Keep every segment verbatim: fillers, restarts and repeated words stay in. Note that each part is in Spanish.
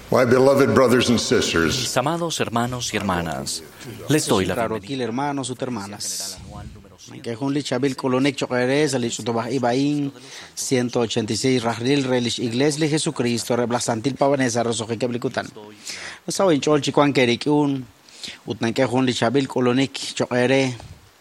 My beloved brothers and sisters, Mis amados hermanos y hermanas, les doy la Claro, bienvenida. aquí hermanos y hermanas. Que un lichabil colonek choqueres, el ichutobah ibaín, ciento ochenta y seis rajril, relish iglesia de Jesucristo, reblasantil pavanesa, rosoje que aplicutan. No saben chol chicuan kerik un, utnan que un lichabil colonek choquere.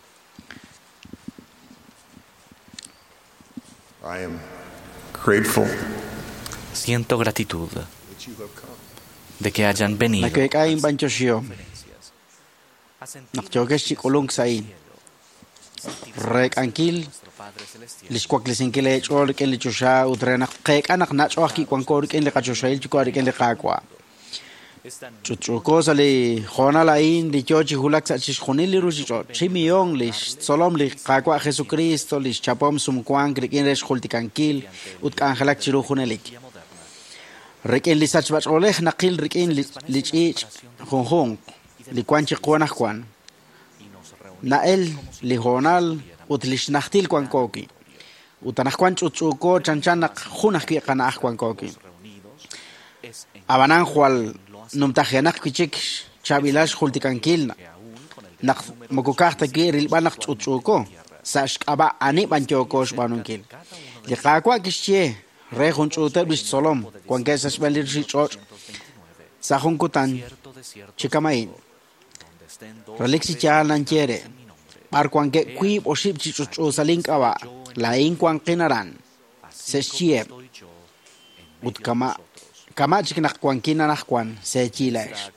I am grateful Siento gratitud de que hayan venido. La que caen banchoshio, nakchokesh chicolung sain. Rek ankil, liskwak lisinkile chol ken lichusha utrenak kek anak nacho aki kwankor ken likachoshail chikor ken likakwa. Chuchuko sali khona lain li chochi hulak sa chishkhonil li ruchicho chimiyon li solom li kakwa Jesucristo li chapom sumkwang ken resh khultikankil ut kangelak chiru khunelik. Reken li sachbach oleh nakil reken li chich khonkhong li kwanchi kwanach kwan. Nael lijonal utlishnakhtil kwankoki utanakwan chuchuko chanchanak junak ki qanaj kwankoki abanan khwal numtajenak kichik chabilash khultikankil nak mokukahta ki rilbanak chuchuko sashkaba ani banchokosh banunkil liqaqwa kishye rejun chute bis solom kwankesas balir shichoch sahunkutan chikamain Relixi chalan quiere. Par cuanque quib o ship chichucho salinkaba, la in quanquinaran. Se chie. Ut kama. Kama chiknak quanquina nakwan, se chilash.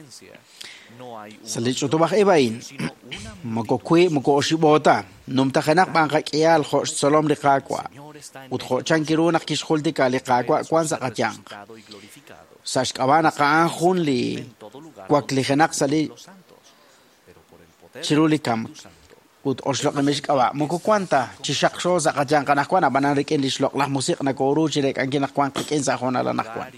Salicho bach ebain. Moko qui, moko oshibota. Num tachenak bankakial hosh solom likakwa. Ut hochankiru nakishultika likakwa kwanza katyang. Sashkabana kaanjun li. Kwakligenak sali. Chiruli kam ut oslok meshik awa moko kwanta chishak sho za kajang kanakwana banarik en lislok lah musik na koru chirek ang kinakwan kikin sa khona la nakwan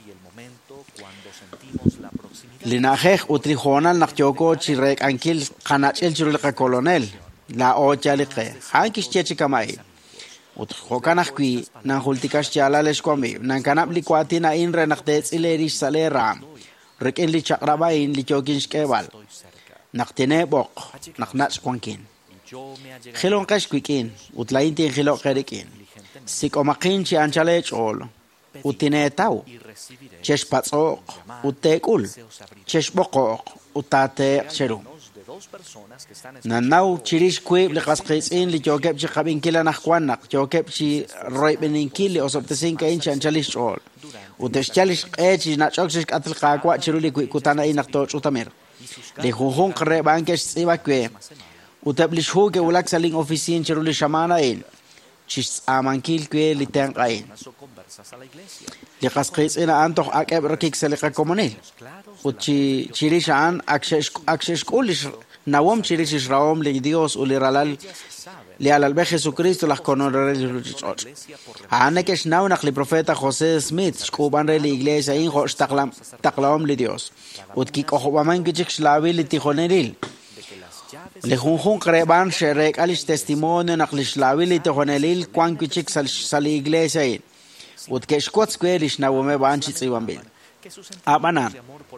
linajeh utri khonal nakchoko chirek ankil kanachel chirul ka kolonel la o chalike hankish chechikamai ut khokanakwi na hultikash chala leshkomi nan kanapli kwatina in renaktet ileri salera reken li chakrabain li chokinsh kebal Naktene bok, naknats kwankin. Khilon kashkwikin, utlain tin khilo kerikin. Sikomakin chi anchale chol, utine tau. Chesh patsok, utekul. Chesh bokok, utate cheru. Nanau chirish kwib li qaskitsin li jokeb chi qabinkila nakwanak, jokeb chi roibeninkili osoptesin ka inch anchalish chol. Uteshchalish qechi nachokchish katil qaqwa chiruli kwikutana inaktoch utamir. Le jujun kre bankesh sibakwe utablish huge ulak saling oficin chiruli shamana in chis amankil kwe litang kain le qasqis ina antoh akeb rakik salika komonel uchi chirishan akshesh akshesh kulish nawam chirish raom le Dios uliralal le al be Jesucristo las conorel anekesh nawnak li profeta José Smith kuban re la iglesia in hosh taqlam taqlam le Dios utki kohobaman kichik slavi li tijoneril le junjun kreban sherek alish testimonio naklish slavi li tijoneril kwan kichik sal sal iglesia in utkesh kots kwelish nawome banchi tsiwambil abanan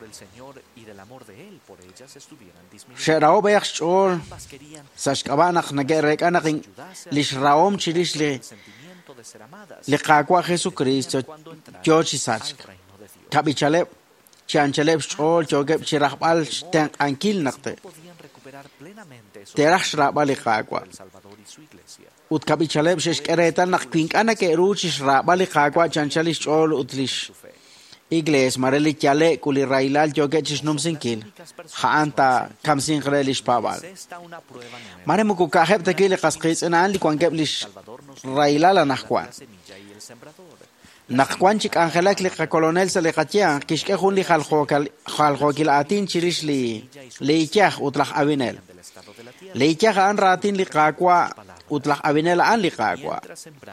Sherao beach chol sashkabanak nagerek anakin lish raom chirish le le qaqwa Jesucristo chochi sach kabichale chanchaleb chol chogeb chiraqbal tan ankil naqte terash rabal qaqwa ut kabichaleb sheshkeretan naqpink anake ruchish rabal qaqwa chanchalish chol utlish Igles mareli chale kuli railal jogechish numsinkil haanta kamsin grelish pabal mare muku kaheb takile qasqis enan li kwangeblish railal anaqwan naqwan chik angelak li kolonel sale qatia kishke khun li khalkhokal khalkhokil atin chirish li leichah utlaq avinel leichah an ratin li qaqwa utlaq avinel an li qaqwa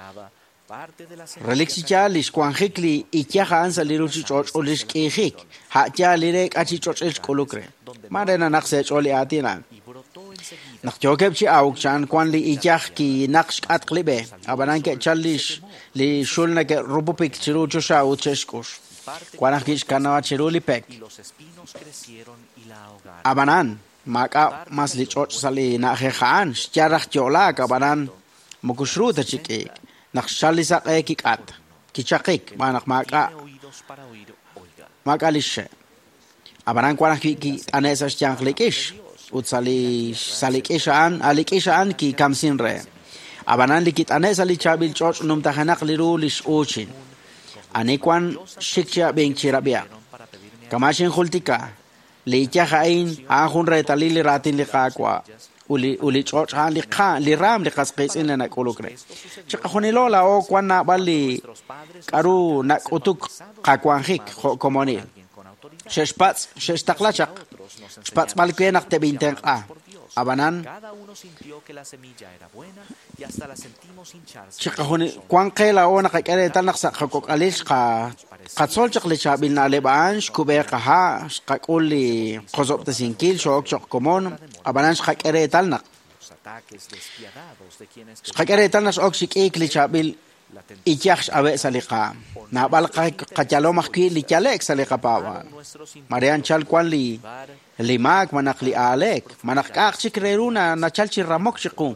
Relixi chalish kwanjikli ichaja an saliruchi choch olish kihik ha chalirek achi choch el kolukre marena naqse choli atina naqjokebchi auk chan kwan li ichaj ki naqsh atqlibe abanan ke chalish li shulna ke rubupik chirucho sha ucheshkush Cuanas kish kanawa cheruli pek. y los espinos crecieron y la ahogaron. Abanan, maka mas lichot sali na khekhaan, sharach jola kabanan mukushruta chiki. Nak shalisa ekikat. Kichakik, manak maka Tiene oídos para oír, oiga. maka lishe. Abanan cuanas ki ki anesas chanklikish. Ut sali salikishan, alikishan ki kamsin re. Abanan likit anes ali chabil choch num tahanak liru lish ochin. Anikwan shikcha bing chirabia. Kamashin khultika. Licha hain ahun re talili ratin likakwa. Uli uli choch han likha liram likasqis in na kolokre. Chika khunilola o kwan na bali karu nak utuk kakwan hik komoni. Sheshpats sheshtaklachak. Spats malkwenak te binteng a. Abanan Cada uno sintió que la semilla era buena y hasta la sentimos hincharse. chika huni kwan kela o nakakere tal naksa khakok alish ka qatsol chak le chabil na leban shkube ka ha shkakuli qozop ta sinkil shok chok komon abanan shkakere tal nak Los ataques despiadados de quienes shkakere tal nas ok shik le chabil ichach abe salika na bal ka kachalo makki li chalek salika pawa marian chal kwan li limak manakli alek manak ak chikreruna na chal chiramok chiku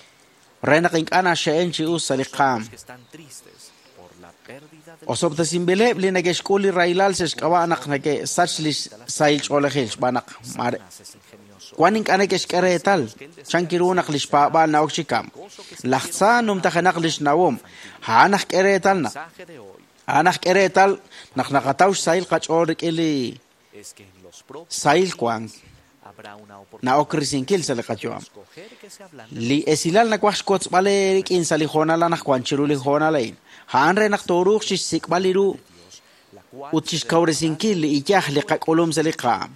rena king ana sheen chi us salikam que están tristes por la pérdida de osob ta simbele li nagesh kuli railal ses kawa anak nage sachlis sail cholehil banak mare es ingenioso. kwaning kana kesh karetal chankiruna khlish pa ba na okchikam lahtsa num ta khanak lish nawum hanak karetal na El mensaje de hoy hanak karetal nak nakataush sail qachor kili es que en los próximos sail kwang habrá una na oportunidad okrisin kil salikachuam de escoger que se hablan li esilal na kwash kots bale kin salihona la nak kwanchiru li hona lain hanre nak toruk shis sikbaliru la cual utchish kawresin kil li ijah li qakolum salika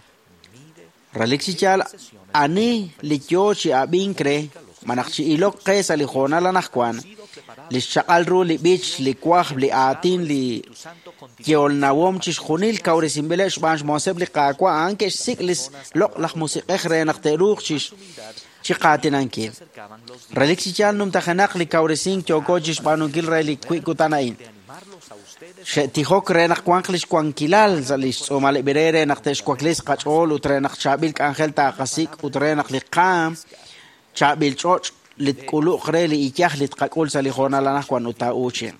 Relixi chal ani li yochi abinkre manakchi ilok qe salihona la nakwan li shaqal ru li bich li kwah li atin li Kiol nawom chish khunil kawre simbele shbansh moseb li qaqwa anke siklis lok lakh musiqeh re naqteruq chish chiqatin anke acercaban los días relixi chal num takhanaq li kawre sing choko chish banungil re li kwikutanain de animarlos a ustedes shetihok re naqwanklish kwankilal zalish somale berere naqtesh kwaklis qachol utre naq chabil kanjel ta qasik utre naq li qam chabil choch litkulu qre li ikah litqakul salihona la naqwan uta uche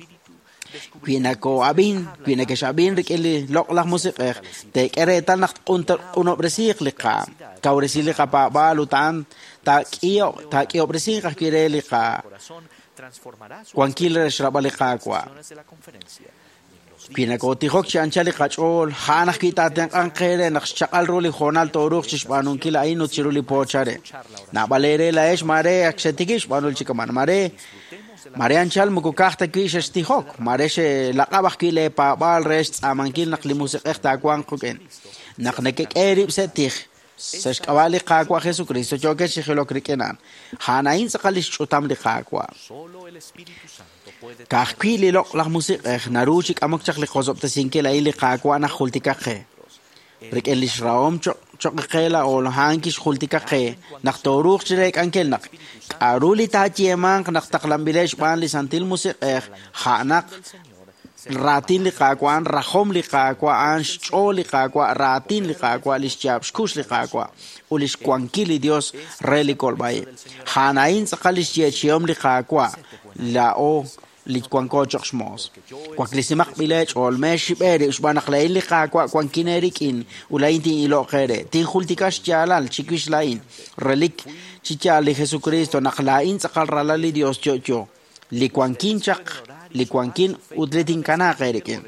Quina ko abin, quina que shabin rikili lok lah musik eh, te kere tal nak unter uno bresik lika, kau resi lika pa balutan, ta kio, ta kio bresik kah kire lika, corazón transformará sus kwan kile shraba lika kwa. acciones de la conferencia. Quina ko tihok si ancha lika chol, hanak kita teng angkere nak chakal ruli honal toruk si spanung kila inu chiruli pochare. Na balere la es mare aksetikish panul chikaman mare. Marian chal mukukahta kish estihok, mareshe laqabah kile pa bal rest amankil nakli musik ekta kwang kuken. Nak nekek erib setih. Sesh kawali qaqwa Jesu Cristo choke shihilo krikenan. Hanain sakalish chutam li qaqwa. Solo el Espíritu Santo puede Kahkwili lok lak musik eh naruchik amok chak li khozop tasinke la ili qaqwa na khultikakhe. Rik elish raom chok chok khela ol hankish khultikakhe. Nak toruk chirek ankel nak. Aruli ta chiemang nak taklambilesh ban li santil musik eh hanak ratin li qaqwan rahom li qaqwan cho li qaqwa ratin li qaqwa lish chap shkush li qaqwa ulish kwankili Dios reli kolbai hanain sakalish yechiom li qaqwa la o li kwanko chokshmos kwaklisimak bilech ol mesh bere usbanak la li qaqwa kwankinerikin ulaintin ilo qere tin khultikash chalal chikish lain relik chichali Jesucristo naklain sakal ralali Dios chocho li kwankinchak li kwankin udletin kana qerekin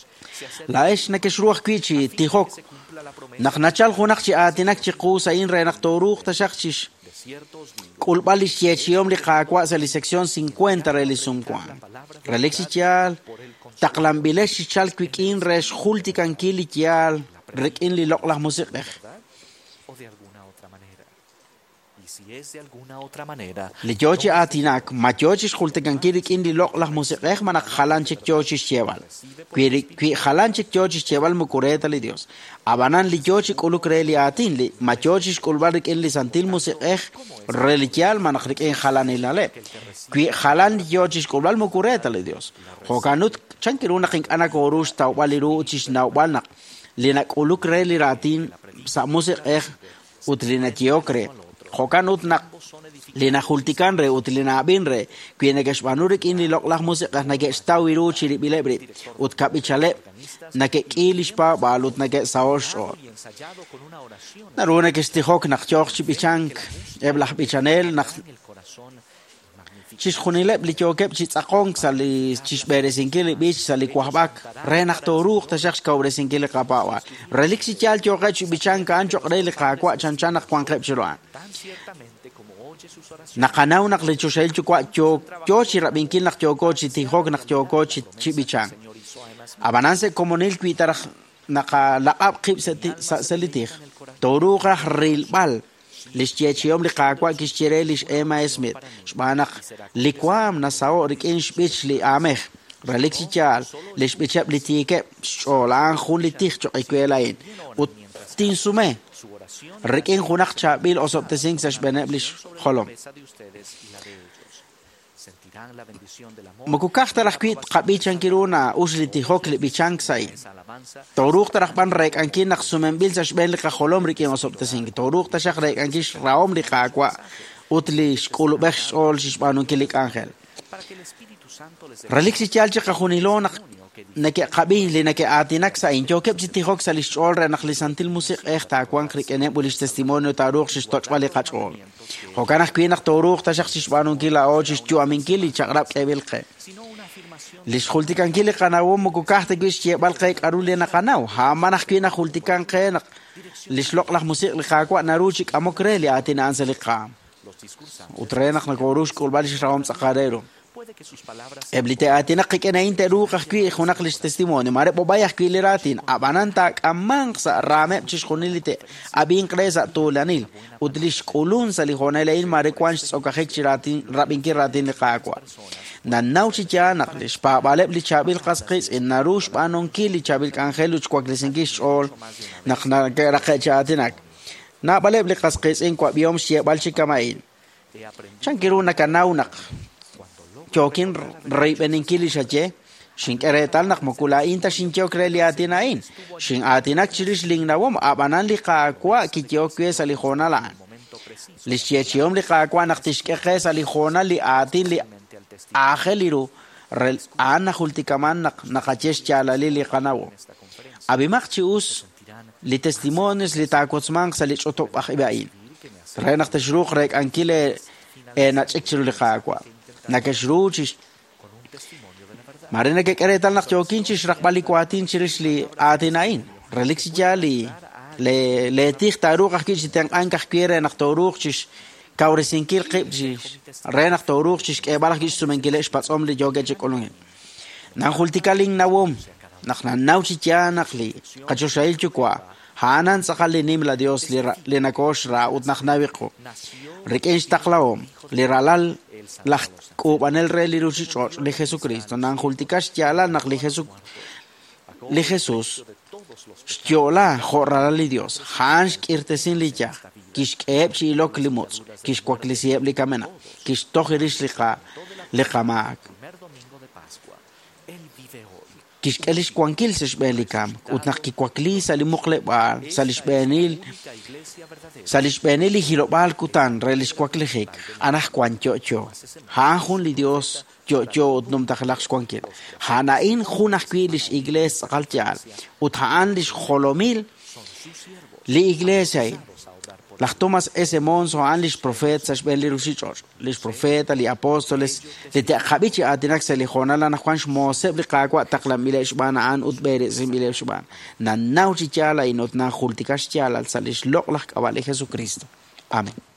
la esh na keshruh kwichi tihok naknachal khunak chi atinak chi qusa in re naktoruk tashakchish kulbalish yechiom li qaqwa sa li sección cincuenta re li sumkwan relexichal taqlambilesh chal kwikin resh khultikan kilichial rekin li loklah musiqeh o de alguna otra manera. Y si es de alguna otra manera, لجوجي آتيناك ما جوجيش خلتكن كيرك إندي لوق لح موسيقى منك خلانشك جوجيش شيوال كوي كوي خلانشك جوجيش شيوال مكوريتا لديوس أبانان لجوجي كولو كريلي آتين لي ما جوجيش كول بارك إن لسانتيل موسيقى ريليجيال ما نخرك إن خلاني لالي كوي خلان لجوجيش كول بال مكوريتا لديوس هو كانوت شانكيرونا خينك أنا كوروش تاو باليرو تشيش ناو بالنا لينا كولو كريلي راتين سا موسيقى utlina tiokre hokan utnak lina hultikan re utlina bin re kuine gesh banurik in lok lah musik na ge stawiru chiri bilebre ut kapichale na ke kilish pa balut na ge saosh na runa ke stihok nak choch chipichank eblah bichanel nak chis khunile blichokep chis aqong sali chis beresinkel bich sali kwahbak re nak toruq ta shakhs ka beresinkel qapawa relixi chal choqa chibichan kan choqre li qaqwa chan chan qwan qeb chirwan naqanaw nak le chosel chukwa chok chochi rabinkil nak choko chitihok nak choko chibichan abananse komonil kwitar naqa laqab qib salitih toruq ril bal لشتياتيوم لقاقوا كشتيري لش إما اسمت شبانق لقوام نساو ركين شبيش لآمخ رليكسي تيال لش بيشاب لتيكي شولان خون لتيخ شوقي لاين وتين سومي ركين خونق شابيل أصاب تسينك سشبانب لش خلوم مكوكاخ ترخ كويت قبيتشان كيرونا وشلي تيخوك لبيشانك ساين توروق ترخ بان ريك أنكي نقسومن بيل سشبين لقا خلوم ريكين وصوب تسينك توروق تشاق ريك أنكيش راوم لقا أكوا وتليش كولو بخش أول ششبانون كيليك أنخل رليك سيتيال شاق خونيلون نكي قبيل لنكي آتيناك ساين جوكب جتيخوك ساليش أول رنخ لسانتي الموسيق إخ تاكوان خريك أنيب وليش تستيمونيو تاروق ششتوش والي قاش أول وكان كوينك توروق تشاق ششبانون كيلا أو ششجو أمين كيلي شاقراب كيبيلقى ليش خلتي كان كيلي قناو مكوكاخت جوش يبال قيك أرولينا قناو هاما نحكينا خلتي كان قينك ليش لوق لح موسيق لقاكوا ناروشك أموكريلي آتينا أنسى لقام وترينك نكوروش كل باليش راهم سقاريرو Eblite atina qikena inte ruqa qwi khunaq lis testimony mare bobaya qwi liratin abananta amansa rame chishkhunilite abin qresa tolanil udlish qulun sali khonelain mare kwanch sokakhik chiratin rabin kiratin qaqwa nanau chicha naqlish pa baleb li chabil qasqis inarush banon kili chabil kanghelu chkwaklisingish ol naqna raqachatinak na baleb li qasqis in kwa biom shie balchikamain chankiruna kanaunak chokin rey beninkili shache shin keretal nak mukula inta shin chokre li atinain shin atinak chirish ling nawom abanan li qaqwa kityo kwe sali khona la li chiechom li qaqwa nak tishke khe sali khona li atin li akheliru rel ana khultikaman nak naqachesh chala li li qanawo abimaqchius li testimonios li takotsman sali chotop akhibain renak tashruq rek ankile na chekchiru li qaqwa nakashruchish marina ke keretal nak chokinchish raqbali kwatin chirish li atinain relix jali le le tikh taruq akhish tan ankah kire nak taruq chish kawresinkil qibchish renak taruq chish ke balakhish sumenkilesh patsom li joge chikolung nan khultikaling nawom nakna nauchi chanakli qachoshail chukwa hanan sakali nim la dios li li nakosh ra ut naknawiqo rikensh taqlawom li ralal lach kubanel re li ruchi church li Jesucristo nan khultikash chala nak li Jesús li Jesús chola khorala li Dios hansh kirtesin li cha kish keb chi lok limots kish kwaklisieb li kamena kish tokhirish li qa li qamak kish kelish kwankil sesh belikam utnak ki kwakli sali muqlebal salish benil salish benil hilobal kutan relish kwaklihik anah kwanchocho ha hun li Dios chocho utnum takhlakh kwankil hana in khunah kwilish igles qaltial uthan lish kholomil li iglesia Las tomas ese monzo an lis profetas ben li rusichor lis profeta li apóstoles li taqabichi atinak se li khonala na khwansh moseb li qaqwa taqlam milesh bana an utbere milesh ban na nauchi chala inot na khultikash chala salish loqlak abale Jesucristo. Amén.